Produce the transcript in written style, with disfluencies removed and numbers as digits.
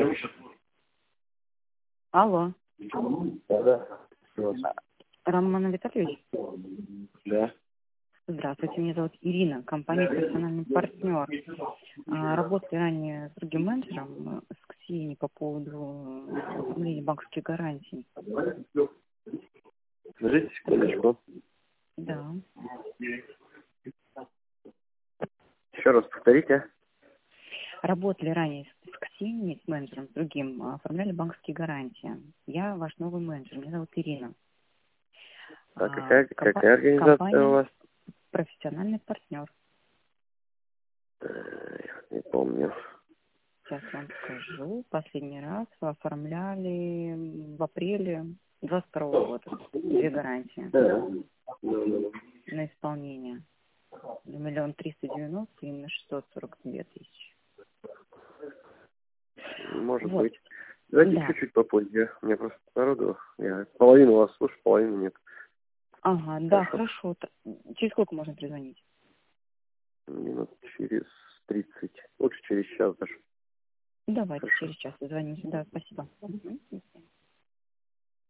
Алло. Да. Роман Витальевич? Да. Здравствуйте, меня зовут Ирина, компания «Персональный партнер». Работали ранее с другим менеджером, с Ксенией, по поводу оформления банковских гарантий. Подождите секундочку. Да. Еще раз повторите. Работали ранее с Ксенией, с менеджером, с другим, оформляли банковские гарантии. Я ваш новый менеджер, меня зовут Ирина. А какая организация компания у вас? «Профессиональный партнер». Не помню. Сейчас вам скажу. Последний раз вы оформляли в апреле 22 года 2 гарантии Да. на исполнение. На 1 390 и на 642 тысячи. Может Вот. быть. Давайте Да. чуть-чуть попозже. Мне просто народу. Я половину вас слушаю, половину нет. Ага, да, хорошо. Через сколько можно перезвонить? Минут через 30. Лучше через час даже. Давайте Хорошо. через час созвонимся. Да, спасибо. Мгм.